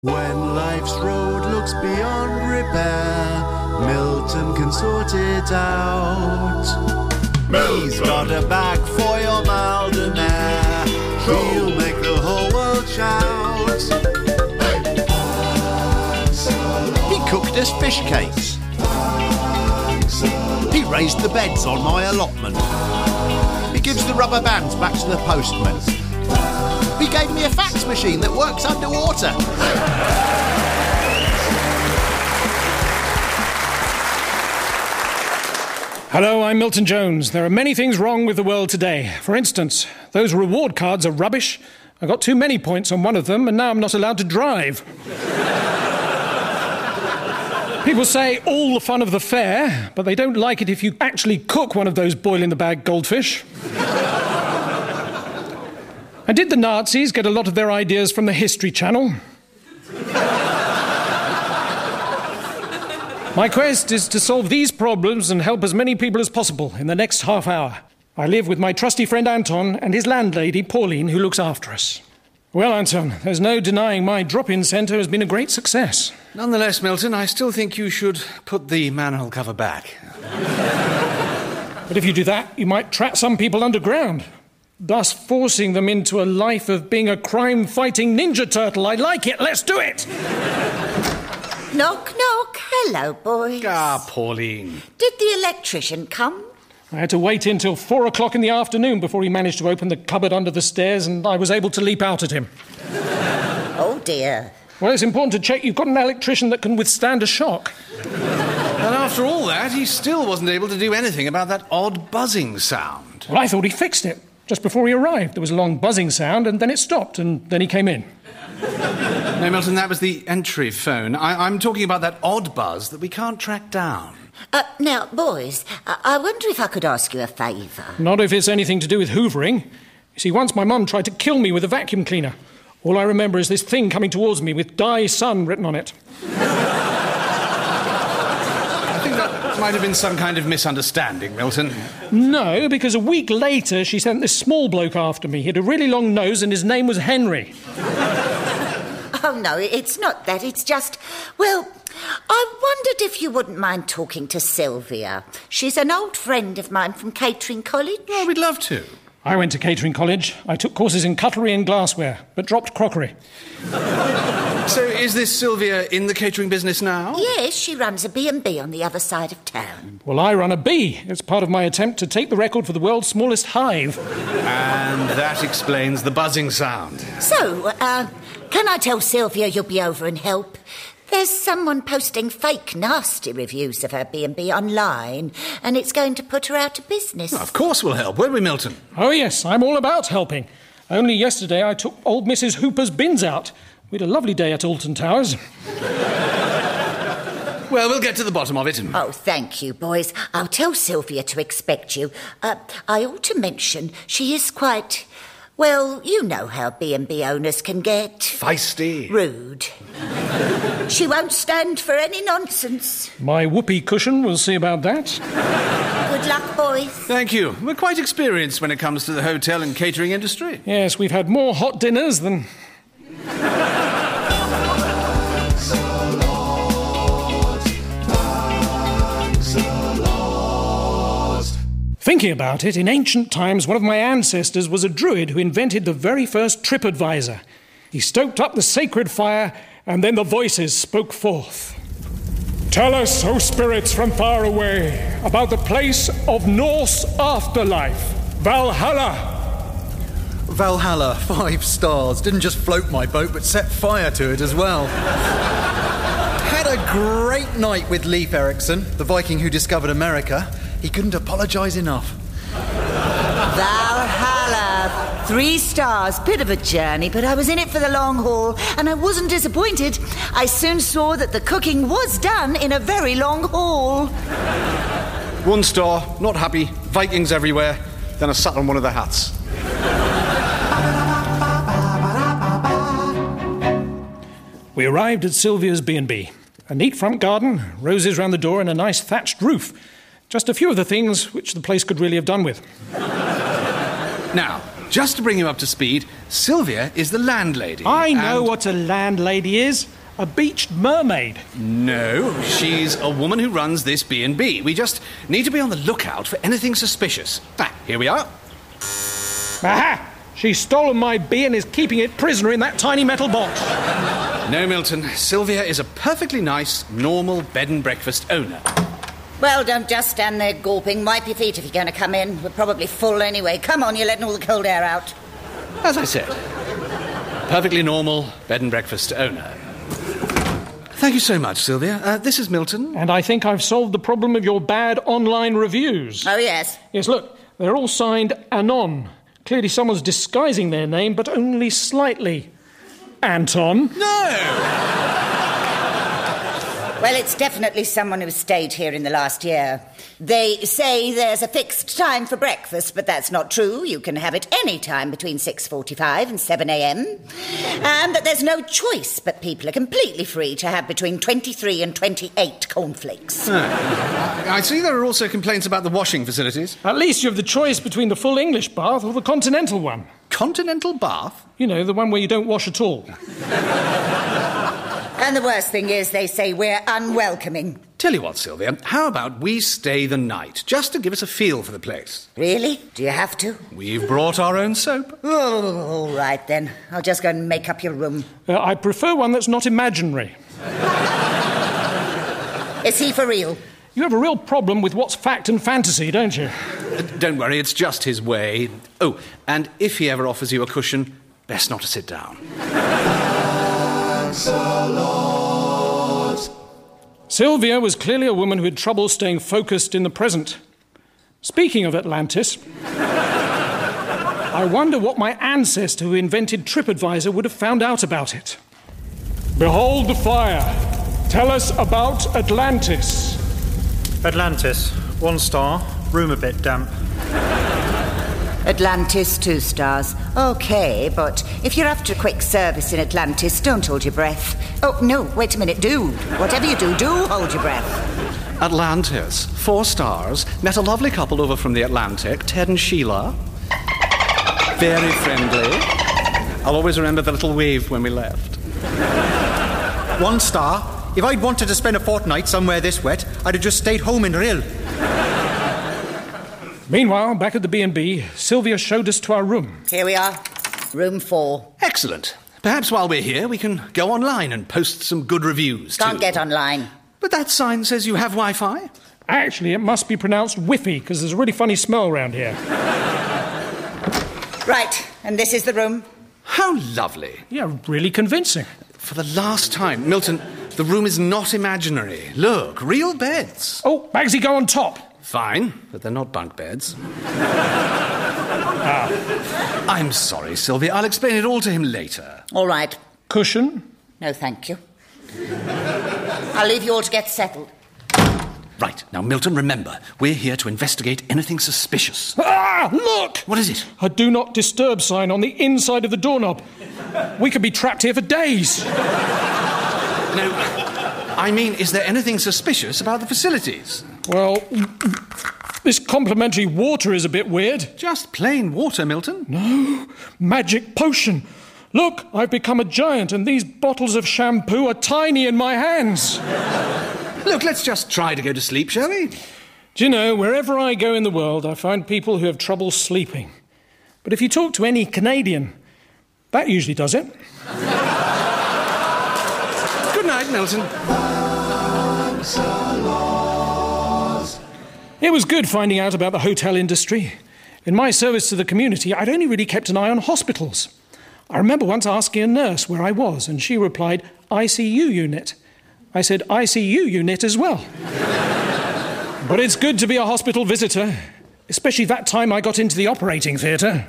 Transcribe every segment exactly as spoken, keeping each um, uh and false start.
When life's road looks beyond repair, Milton can sort it out. Milton. He's got a bag for your Maldonare. He'll make the whole world shout. Hey. He cooked us fish cakes. He raised the beds on my allotment. He gives the rubber bands back to the postman. He gave me a fax machine that works underwater. Hello, I'm Milton Jones. There are many things wrong with the world today. For instance, those reward cards are rubbish. I got too many points on one of them, and now I'm not allowed to drive. People say all the fun of the fair, but they don't like it if you actually cook one of those boil-in-the-bag goldfish. And did the Nazis get a lot of their ideas from the History Channel? My quest is to solve these problems and help as many people as possible in the next half hour. I live with my trusty friend Anton and his landlady Pauline, who looks after us. Well, Anton, there's no denying my drop-in centre has been a great success. Nonetheless, Milton, I still think you should put the manhole cover back. But if you do that, you might trap some people underground, thus forcing them into a life of being a crime-fighting ninja turtle. I like it. Let's do it. Knock, knock. Hello, boys. Ah, Pauline. Did the electrician come? I had to wait until four o'clock in the afternoon before he managed to open the cupboard under the stairs, and I was able to leap out at him. Oh, dear. Well, it's important to check you've got an electrician that can withstand a shock. And after all that, he still wasn't able to do anything about that odd buzzing sound. Well, I thought he fixed it. Just before he arrived, there was a long buzzing sound, and then it stopped, and then he came in. No, Milton, that was the entry phone. I- I'm talking about that odd buzz that we can't track down. Uh, now, boys, I-, I wonder if I could ask you a favour. Not if it's anything to do with hoovering. You see, once my mum tried to kill me with a vacuum cleaner. All I remember is this thing coming towards me with Die Son written on it. I think that might have been some kind of misunderstanding, Milton. No, because a week later she sent this small bloke after me. He had a really long nose and his name was Henry. Oh, no, it's not that. It's just, well, I wondered if you wouldn't mind talking to Sylvia. She's an old friend of mine from Catering College. Oh, we'd love to. I went to Catering College. I took courses in cutlery and glassware, but dropped crockery. So is this Sylvia in the catering business now? Yes, she runs a B and B on the other side of town. Well, I run a bee. It's part of my attempt to take the record for the world's smallest hive. And that explains the buzzing sound. So, uh, can I tell Sylvia you'll be over and help? There's someone posting fake, nasty reviews of her B and B online, and it's going to put her out of business. Well, of course we'll help, won't we, Milton? Oh, yes, I'm all about helping. Only yesterday I took old Missus Hooper's bins out. We had a lovely day at Alton Towers. Well, we'll get to the bottom of it. Oh, thank you, boys. I'll tell Sylvia to expect you. Uh, I ought to mention she is quite... Well, you know how B and B owners can get... Feisty. Rude. She won't stand for any nonsense. My whoopee cushion will see about that. Good luck, boys. Thank you. We're quite experienced when it comes to the hotel and catering industry. Yes, we've had more hot dinners than... Thinking about it, in ancient times, one of my ancestors was a druid who invented the very first TripAdvisor. He stoked up the sacred fire, and then the voices spoke forth. Tell us, O spirits from far away, about the place of Norse afterlife, Valhalla. Valhalla, five stars. Didn't just float my boat, but set fire to it as well. Had a great night with Leif Erikson, the Viking who discovered America. He couldn't apologise enough. Valhalla, three stars. Bit of a journey, but I was in it for the long haul, and I wasn't disappointed. I soon saw that the cooking was done in a very long haul. One star, not happy, Vikings everywhere, then I sat on one of the hats. We arrived at Sylvia's B and B. A neat front garden, roses round the door and a nice thatched roof. Just a few of the things which the place could really have done with. Now, just to bring you up to speed, Sylvia is the landlady. I know and... what a landlady is. A beached mermaid. No, she's a woman who runs this B and B. We just need to be on the lookout for anything suspicious. Ah, here we are. Aha! She's stolen my bee and is keeping it prisoner in that tiny metal box. No, Milton. Sylvia is a perfectly nice, normal bed and breakfast owner. Well, don't just stand there gawping. Wipe your feet if you're going to come in. We're probably full anyway. Come on, you're letting all the cold air out. As I said, perfectly normal bed and breakfast owner. Thank you so much, Sylvia. Uh, this is Milton. And I think I've solved the problem of your bad online reviews. Oh, yes? Yes, look, they're all signed Anon. Clearly someone's disguising their name, but only slightly. Anton? No! Well, it's definitely someone who's stayed here in the last year. They say there's a fixed time for breakfast, but that's not true. You can have it any time between six forty-five and seven a.m. And that there's no choice, but people are completely free to have between twenty-three and twenty-eight cornflakes. Oh. I see there are also complaints about the washing facilities. At least you have the choice between the full English bath or the continental one. Continental bath? You know, the one where you don't wash at all. And the worst thing is they say we're unwelcoming. Tell you what, Sylvia, how about we stay the night, just to give us a feel for the place? Really? Do you have to? We've brought our own soap. Oh, all right then. I'll just go and make up your room. Uh, I prefer one that's not imaginary. Is he for real? You have a real problem with what's fact and fantasy, don't you? Uh, don't worry, it's just his way. Oh, and if he ever offers you a cushion, best not to sit down. Sylvia was clearly a woman who had trouble staying focused in the present. Speaking of Atlantis, I wonder what my ancestor who invented TripAdvisor would have found out about it. Behold the fire. Tell us about Atlantis. Atlantis, one star, room a bit damp. Atlantis, two stars. OK, but if you're after a quick service in Atlantis, don't hold your breath. Oh, no, wait a minute, do. Whatever you do, do hold your breath. Atlantis, four stars. Met a lovely couple over from the Atlantic, Ted and Sheila. Very friendly. I'll always remember the little wave when we left. One star. If I'd wanted to spend a fortnight somewhere this wet, I'd have just stayed home in Rhyl. Meanwhile, back at the B and B, Sylvia showed us to our room. Here we are. Room four. Excellent. Perhaps while we're here, we can go online and post some good reviews, Can't too. get online. But that sign says you have Wi-Fi. Actually, it must be pronounced Whiffy, because there's a really funny smell around here. Right, and this is the room. How lovely. Yeah, really convincing. For the last time, Milton, the room is not imaginary. Look, real beds. Oh, Bagsy, go on top. Fine, but they're not bunk beds. ah. I'm sorry, Sylvia. I'll explain it all to him later. All right. Cushion? No, thank you. I'll leave you all to get settled. Right. Now, Milton, remember, we're here to investigate anything suspicious. Ah, look! What is it? A do not disturb sign on the inside of the doorknob. We could be trapped here for days. No, I mean, is there anything suspicious about the facilities? Well, this complimentary water is a bit weird. Just plain water, Milton. No, magic potion. Look, I've become a giant and these bottles of shampoo are tiny in my hands. Look, let's just try to go to sleep, shall we? Do you know, wherever I go in the world, I find people who have trouble sleeping. But if you talk to any Canadian, that usually does it. Good night, Milton. It was good finding out about the hotel industry. In my service to the community, I'd only really kept an eye on hospitals. I remember once asking a nurse where I was, and she replied, I C U unit. I said, I C U unit as well. But it's good to be a hospital visitor, especially that time I got into the operating theatre.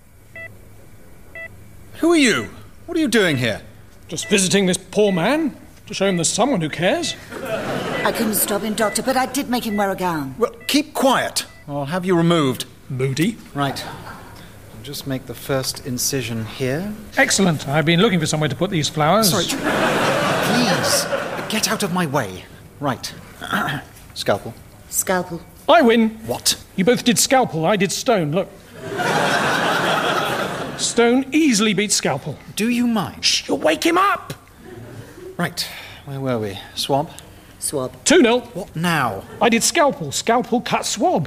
Who are you? What are you doing here? Just visiting this poor man, to show him there's someone who cares. I couldn't stop him, Doctor, but I did make him wear a gown. Well, keep quiet. I'll have you removed. Moody. Right. I'll just make the first incision here. Excellent. I've been looking for somewhere to put these flowers. Sorry. Please, get out of my way. Right. Scalpel. Scalpel. I win. What? You both did scalpel, I did stone, look. Stone easily beats Scalpel. Do you mind? Shh, you'll wake him up! Right, where were we? Swab? Swab. two nil. What now? I did Scalpel. Scalpel cut Swab.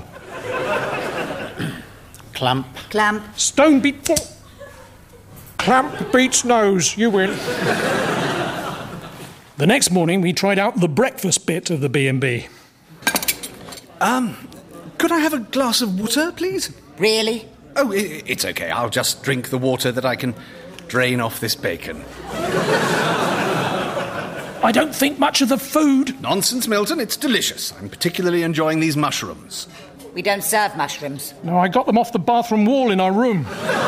Clamp. Clamp. Stone beat... Clamp beats nose. You win. The next morning, we tried out the breakfast bit of the B and B. Um, could I have a glass of water, please? Really? Oh, i- it's okay. I'll just drink the water that I can drain off this bacon. I don't think much of the food. Nonsense, Milton. It's delicious. I'm particularly enjoying these mushrooms. We don't serve mushrooms. No, I got them off the bathroom wall in our room.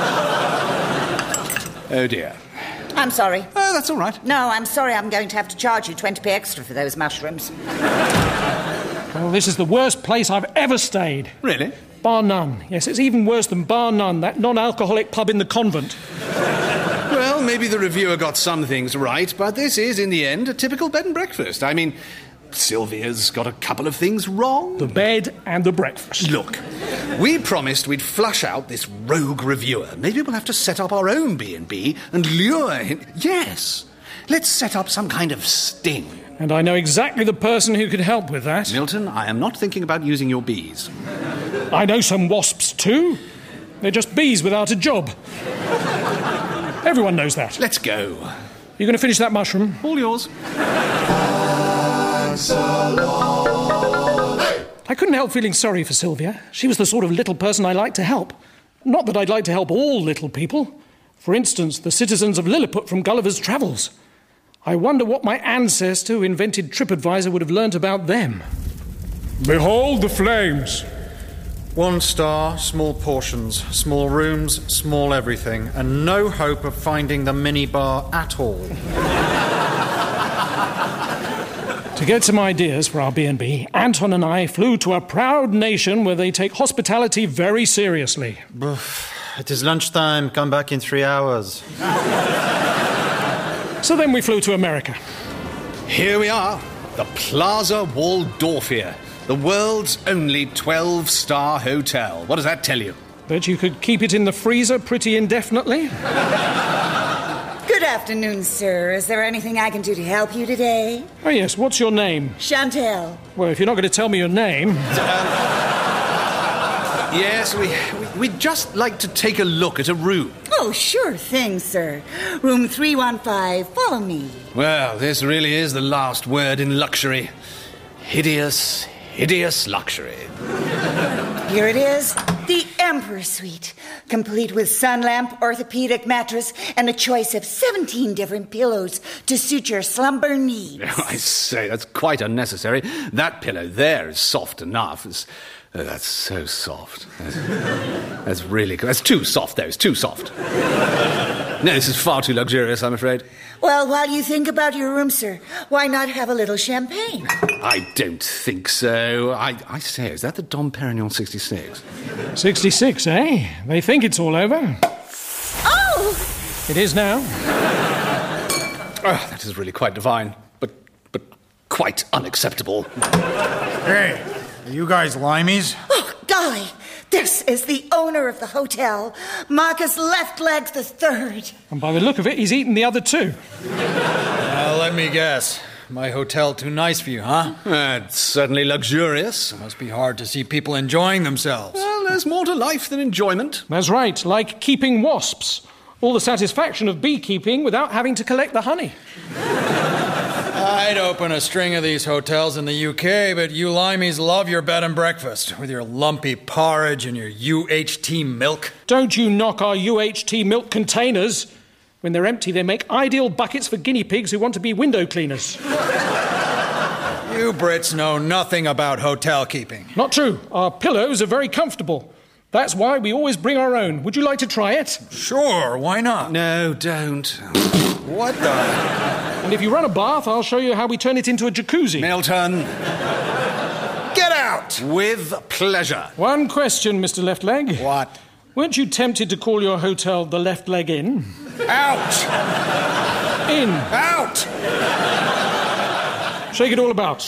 Oh, dear. I'm sorry. Oh, that's all right. No, I'm sorry. I'm going to have to charge you twenty p extra for those mushrooms. Well, this is the worst place I've ever stayed. Really? Bar None. Yes, it's even worse than Bar None, that non-alcoholic pub in the convent. Well, maybe the reviewer got some things right, but this is, in the end, a typical bed and breakfast. I mean, Sylvia's got a couple of things wrong. The bed and the breakfast. Look, we promised we'd flush out this rogue reviewer. Maybe we'll have to set up our own B and B and lure him... Yes, let's set up some kind of sting. And I know exactly the person who could help with that. Milton, I am not thinking about using your bees. I know some wasps too. They're just bees without a job. Everyone knows that. Let's go. You going to finish that mushroom? All yours. I couldn't help feeling sorry for Sylvia. She was the sort of little person I like to help. Not that I'd like to help all little people. For instance, the citizens of Lilliput from Gulliver's Travels. I wonder what my ancestor who invented TripAdvisor would have learnt about them. Behold the flames. One star, small portions, small rooms, small everything, and no hope of finding the minibar at all. To get some ideas for our B and B, Anton and I flew to a proud nation where they take hospitality very seriously. It is lunchtime. Come back in three hours. So then we flew to America. Here we are, the Plaza Waldorfia, the world's only twelve-star hotel. What does that tell you? Bet you could keep it in the freezer pretty indefinitely. Good afternoon, sir. Is there anything I can do to help you today? Oh yes, what's your name? Chantel. Well, if you're not going to tell me your name... Yes, we, we, we'd just like to take a look at a room. Oh, sure thing, sir. Room three one five. Follow me. Well, this really is the last word in luxury. Hideous, hideous luxury. Here it is. The Emperor Suite. Complete with sun lamp, orthopedic mattress, and a choice of seventeen different pillows to suit your slumber needs. I say, that's quite unnecessary. That pillow there is soft enough. It's, oh, that's so soft. That's, that's really good. That's too soft, though. It's too soft. No, this is far too luxurious, I'm afraid. Well, while you think about your room, sir, why not have a little champagne? I don't think so. I, I say, is that the Dom Perignon sixty-six? sixty-six, eh? They think it's all over. Oh! It is now. Oh, that is really quite divine, but but quite unacceptable. Hey, are you guys limeys? Oh, golly! This is the owner of the hotel, Marcus Leftlegs the Third. And by the look of it, he's eaten the other two. Uh, let me guess. My hotel too nice for you, huh? Uh, it's certainly luxurious. Must be hard to see people enjoying themselves. Well, there's more to life than enjoyment. That's right, like keeping wasps. All the satisfaction of beekeeping without having to collect the honey. I'd open a string of these hotels in the U K, but you limeys love your bed and breakfast, with your lumpy porridge and your U H T milk. Don't you knock our U H T milk containers. When they're empty, they make ideal buckets for guinea pigs who want to be window cleaners. You Brits know nothing about hotel keeping. Not true. Our pillows are very comfortable. That's why we always bring our own. Would you like to try it? Sure, why not? No, don't. What the... And if you run a bath, I'll show you how we turn it into a jacuzzi. Milton. Get out! With pleasure. One question, Mister Left Leg. What? Weren't you tempted to call your hotel the Left Leg Inn? Out! In. Out! Shake it all about.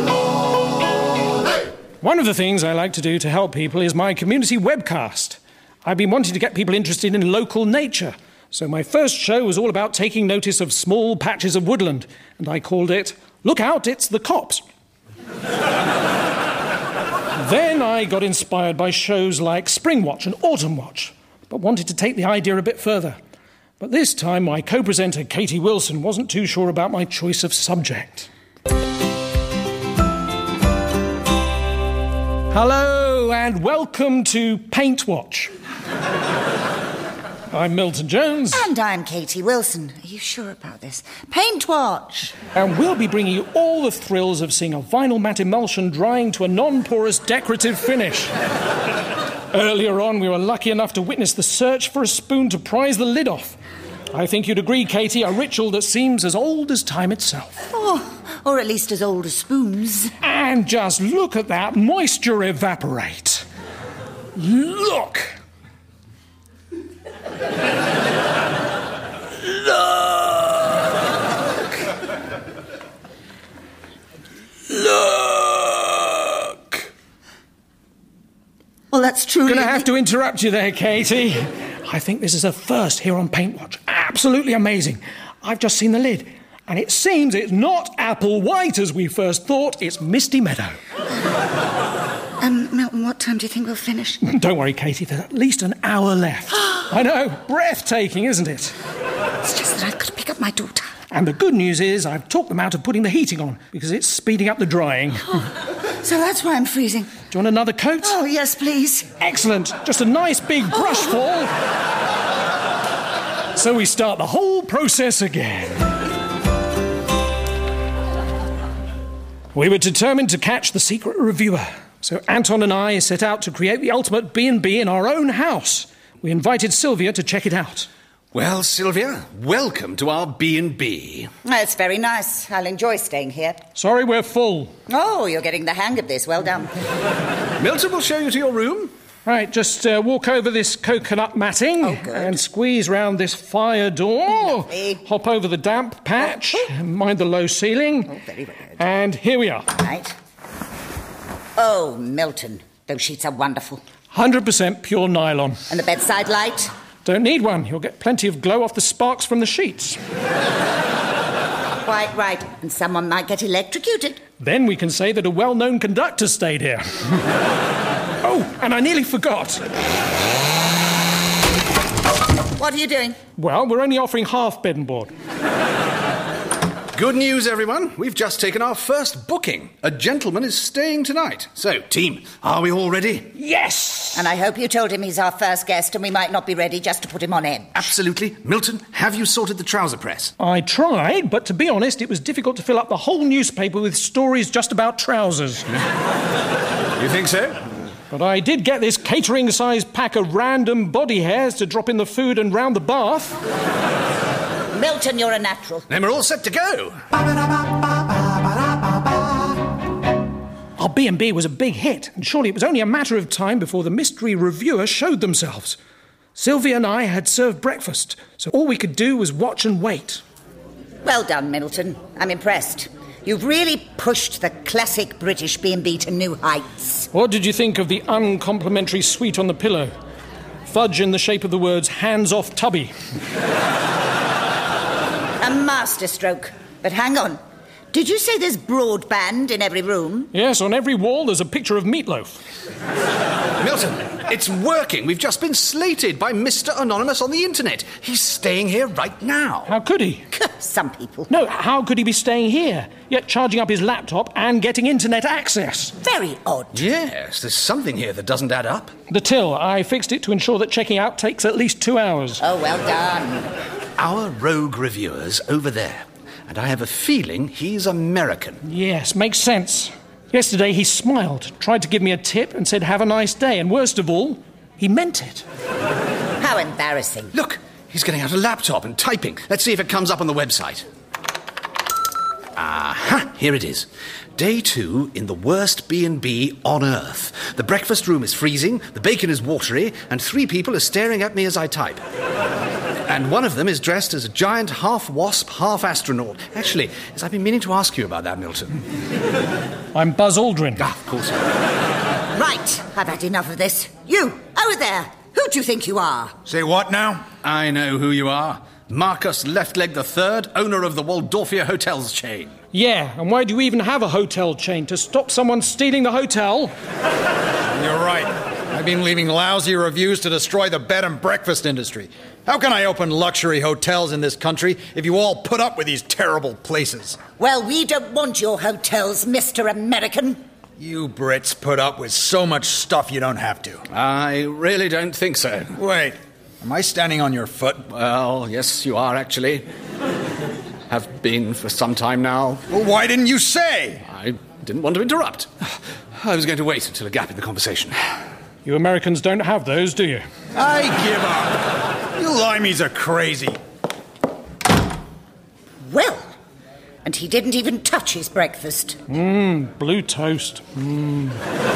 One of the things I like to do to help people is my community webcast. I've been wanting to get people interested in local nature, so my first show was all about taking notice of small patches of woodland, and I called it, Look Out, It's the Cops. Then I got inspired by shows like Spring Watch and Autumn Watch, but wanted to take the idea a bit further. But this time, my co-presenter, Katie Wilson, wasn't too sure about my choice of subject. Hello, and welcome to Paint Watch. I'm Milton Jones. And I'm Katie Wilson. Are you sure about this? Paint Watch. And we'll be bringing you all the thrills of seeing a vinyl matte emulsion drying to a non-porous decorative finish. Earlier on, we were lucky enough to witness the search for a spoon to prise the lid off. I think you'd agree, Katie, a ritual that seems as old as time itself. Oh, or at least as old as spoons. And just look at that moisture evaporate. Look! Look! Look! Well, that's true. I'm going to have to interrupt you there, Katie. I think this is a first here on Paint Watch. Absolutely amazing. I've just seen the lid, and it seems it's not apple white as we first thought. It's Misty Meadow. Um, Milton, what time do you think we'll finish? Don't worry, Katie, there's at least an hour left. I know, breathtaking, isn't it? It's just that I've got to pick up my daughter. And the good news is I've talked them out of putting the heating on, because it's speeding up the drying. Oh, so that's why I'm freezing. Do you want another coat? Oh, yes, please. Excellent. Just a nice big brush fall. So we start the whole process again. We were determined to catch the secret reviewer. So Anton and I set out to create the ultimate B and B in our own house. We invited Sylvia to check it out. Well, Sylvia, welcome to our B and B. That's very nice. I'll enjoy staying here. Sorry, we're full. Oh, you're getting the hang of this. Well done. Milton will show you to your room. Right, just uh, walk over this coconut matting Oh, good. and squeeze round this fire door. Lovely. Hop over the damp patch, mind the low ceiling. Oh, very, very good. And here we are. Right. Oh, Milton, those sheets are wonderful. one hundred percent pure nylon. And the bedside light? Don't need one. You'll get plenty of glow off the sparks from the sheets. Quite right. And someone might get electrocuted. Then we can say that a well-known conductor stayed here. Oh, and I nearly forgot. What are you doing? Well, we're only offering half bed and board. Good news, everyone. We've just taken our first booking. A gentleman is staying tonight. So, team, are we all ready? Yes! And I hope you told him he's our first guest and we might not be ready just to put him on edge. Absolutely. Milton, have you sorted the trouser press? I tried, but to be honest, it was difficult to fill up the whole newspaper with stories just about trousers. You think so? But I did get this catering-sized pack of random body hairs to drop in the food and round the bath. Milton, you're a natural. Then we're all set to go. Our B and B was a big hit, and surely it was only a matter of time before the mystery reviewer showed themselves. Sylvia and I had served breakfast, so all we could do was watch and wait. Well done, Middleton. I'm impressed. You've really pushed the classic British B and B to new heights. What did you think of the uncomplimentary sweet on the pillow? Fudge in the shape of the words, hands off tubby. A masterstroke. But hang on. Did you say there's broadband in every room? Yes, on every wall there's a picture of Meatloaf. Milton, it's working. We've just been slated by Mister Anonymous on the internet. He's staying here right now. How could he? Some people. No, how could he be staying here, yet charging up his laptop and getting internet access? Very odd. Yes, there's something here that doesn't add up. The till, I fixed it to ensure that checking out takes at least two hours. Oh, well done. Our rogue reviewer's over there, and I have a feeling he's American. Yes, makes sense. Yesterday he smiled, tried to give me a tip and said, have a nice day, and worst of all, he meant it. How embarrassing. Look, he's getting out a laptop and typing. Let's see if it comes up on the website. Aha, here it is. Day two in the worst B and B on Earth. The breakfast room is freezing, the bacon is watery, and three people are staring at me as I type. And one of them is dressed as a giant half-wasp, half-astronaut. Actually, yes, I've been meaning to ask you about that, Milton. I'm Buzz Aldrin. Ah, of course. Right, I've had enough of this. You, over there, Who do you think you are? Say what now? I know who you are. Marcus Leftleg the Third, owner of the Waldorfia Hotels chain. Yeah, and why do you even have a hotel chain? To stop someone stealing the hotel? You're right. I've been leaving lousy reviews to destroy the bed and breakfast industry. How can I open luxury hotels in this country if you all put up with these terrible places? Well, we don't want your hotels, Mister American. You Brits put up with so much stuff you don't have to. I really don't think so. Wait, am I standing on your foot? Well, yes, you are, actually. Have been for some time now. Well, why didn't you say? I didn't want to interrupt. I was going to wait until a gap in the conversation. You Americans don't have those, do you? I give up. You limeys are crazy. Well, and he didn't even touch his breakfast. Mmm, blue toast. Mmm.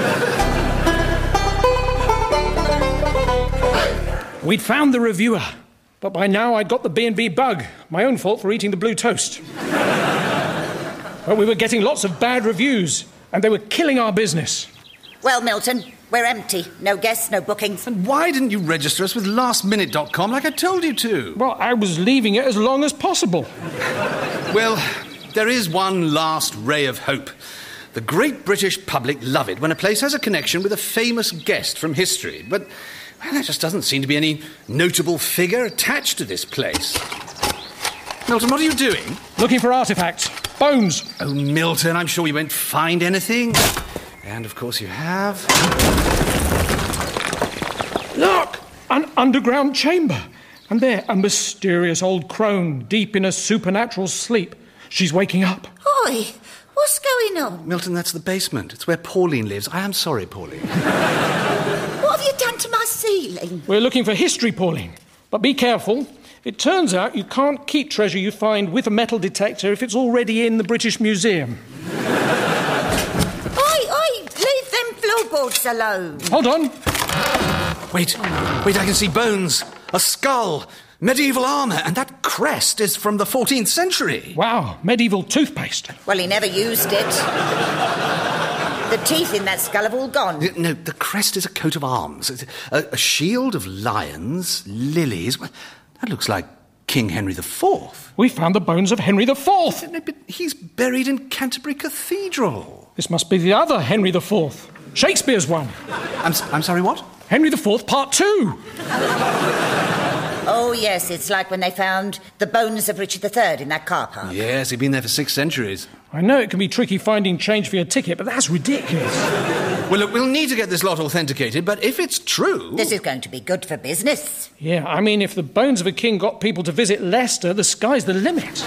We'd found the reviewer, but by now I'd got the B and B bug. My own fault for eating the blue toast. But we were getting lots of bad reviews, and they were killing our business. Well, Milton, we're empty. No guests, no bookings. And why didn't you register us with last minute dot com like I told you to? Well, I was leaving it as long as possible. Well, there is one last ray of hope. The great British public love it when a place has a connection with a famous guest from history. But well, there just doesn't seem to be any notable figure attached to this place. Milton, what are you doing? Looking for artefacts. Bones. Oh, Milton, I'm sure you won't find anything. And, of course, you have... Look! An underground chamber. And there, a mysterious old crone, deep in a supernatural sleep. She's waking up. Oi, what's going on? Milton, that's the basement. It's where Pauline lives. I am sorry, Pauline. What have you done to my ceiling? We're looking for history, Pauline. But be careful. It turns out you can't keep treasure you find with a metal detector if it's already in the British Museum. Floorboards alone. Hold on. Wait, wait, I can see bones. A skull. Medieval armour. And that crest is from the fourteenth century. Wow, medieval toothpaste. Well, he never used it. The teeth in that skull have all gone. No, the crest is a coat of arms. A, a shield of lions, lilies. That looks like King Henry the Fourth. We found the bones of Henry the Fourth. No, but he's buried in Canterbury Cathedral. This must be the other Henry the Fourth. Shakespeare's one. I'm, I'm sorry, what? Henry the Fourth, Part Two. Oh, yes, it's like when they found the bones of Richard the Third in that car park. Yes, he'd been there for six centuries. I know it can be tricky finding change for your ticket, but that's ridiculous. Well, look, we'll need to get this lot authenticated, but if it's true... This is going to be good for business. Yeah, I mean, if the bones of a king got people to visit Leicester, the sky's the limit.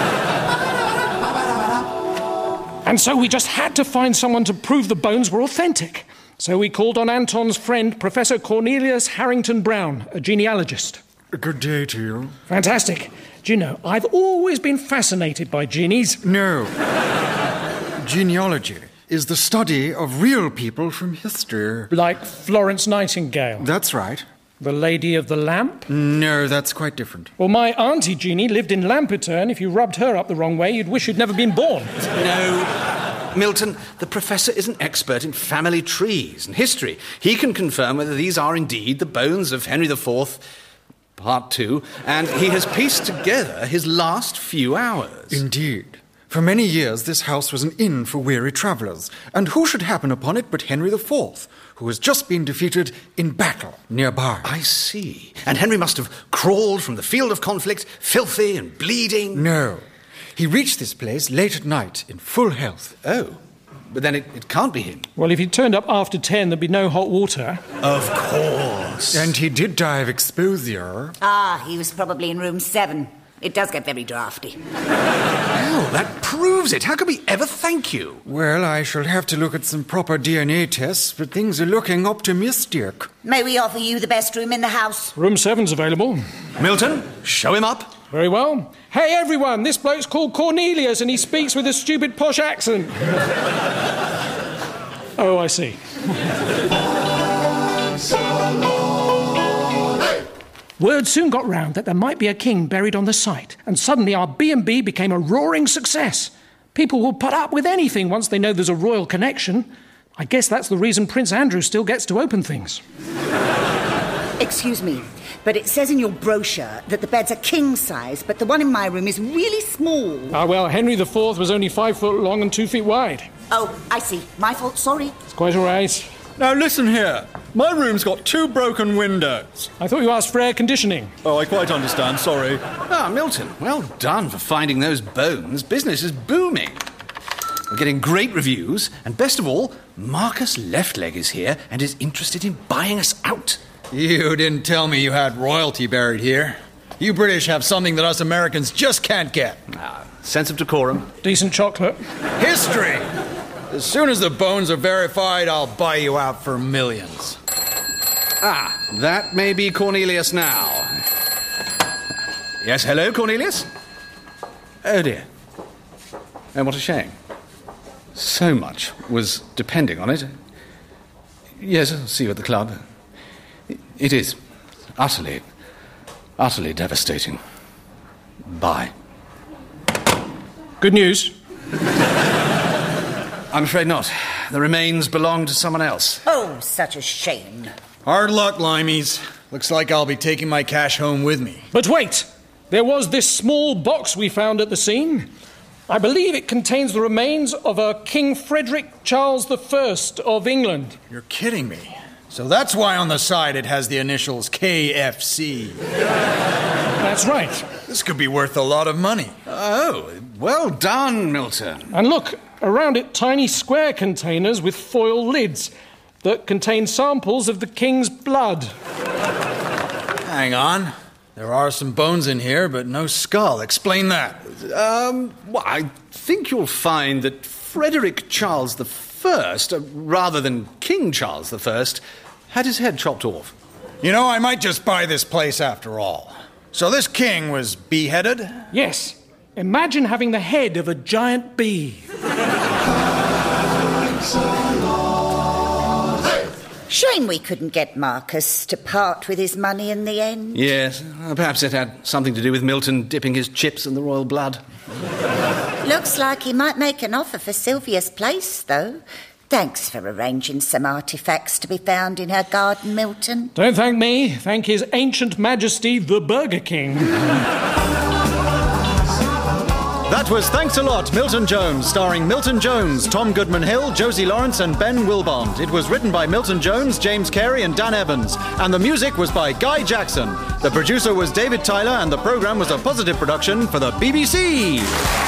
And so we just had to find someone to prove the bones were authentic. So we called on Anton's friend, Professor Cornelius Harrington Brown, a genealogist. Good day to you. Fantastic. Do you know, I've always been fascinated by genies. No. Genealogy is the study of real people from history. Like Florence Nightingale. That's right. The Lady of the Lamp? No, that's quite different. Well, my auntie Jeannie lived in Lampeter, and if you rubbed her up the wrong way, you'd wish you'd never been born. No, Milton, the professor is an expert in family trees and history. He can confirm whether these are indeed the bones of Henry the Fourth, Part Two, and he has pieced together his last few hours. Indeed. For many years, this house was an inn for weary travellers, and who should happen upon it but Henry the Fourth, who has just been defeated in battle nearby. I see. And Henry must have crawled from the field of conflict, filthy and bleeding. No. He reached this place late at night in full health. Oh. But then it, it can't be him. Well, if he'd turned up after ten, there'd be no hot water. Of course. And he did die of exposure. Ah, he was probably in room seven. It does get very drafty. Well, that proves it. How can we ever thank you? Well, I shall have to look at some proper D N A tests, but things are looking optimistic. May we offer you the best room in the house? Room seven's available. Milton, show him up. Very well. Hey, everyone, this bloke's called Cornelius, and he speaks with a stupid posh accent. Oh, I see. Word soon got round that there might be a king buried on the site, and suddenly our B and B became a roaring success. People will put up with anything once they know there's a royal connection. I guess that's the reason Prince Andrew still gets to open things. Excuse me, but it says in your brochure that the beds are king size, but the one in my room is really small. Ah, well, Henry the Fourth was only five foot long and two feet wide. Oh, I see. My fault, sorry. It's quite all right. Now listen here. My room's got two broken windows. I thought you asked for air conditioning. Oh, I quite understand, sorry. Ah, Milton, well done for finding those bones. Business is booming. We're getting great reviews, and best of all, Marcus Leftleg is here and is interested in buying us out. You didn't tell me you had royalty buried here. You British have something that us Americans just can't get. Ah, sense of decorum. Decent chocolate. History! As soon as the bones are verified, I'll buy you out for millions. Ah, that may be Cornelius now. Yes, hello, Cornelius? Oh, dear. Oh, what a shame. So much was depending on it. Yes, I'll see you at the club. It is utterly, utterly devastating. Bye. Good news. I'm afraid not. The remains belong to someone else. Oh, such a shame. Hard luck, Limeys. Looks like I'll be taking my cash home with me. But wait! There was this small box we found at the scene. I believe it contains the remains of a King Frederick Charles the First of England. You're kidding me. So that's why on the side it has the initials K F C. That's right. This could be worth a lot of money. Oh, well done, Milton. And look, around it, tiny square containers with foil lids that contain samples of the king's blood. Hang on. There are some bones in here, but no skull. Explain that. Um, well, I think you'll find that Frederick Charles the First, uh, rather than King Charles the First, had his head chopped off. You know, I might just buy this place after all. So this king was beheaded? Yes. Imagine having the head of a giant bee. Shame we couldn't get Marcus to part with his money in the end. Yes, uh, perhaps it had something to do with Milton dipping his chips in the royal blood. Looks like he might make an offer for Sylvia's place, though. Thanks for arranging some artefacts to be found in her garden, Milton. Don't thank me. Thank His Ancient Majesty, the Burger King. That was Thanks a Lot, Milton Jones, starring Milton Jones, Tom Goodman-Hill, Josie Lawrence and Ben Wilbond. It was written by Milton Jones, James Carey and Dan Evans, and the music was by Guy Jackson. The producer was David Tyler, and the programme was a Positive production for the B B C.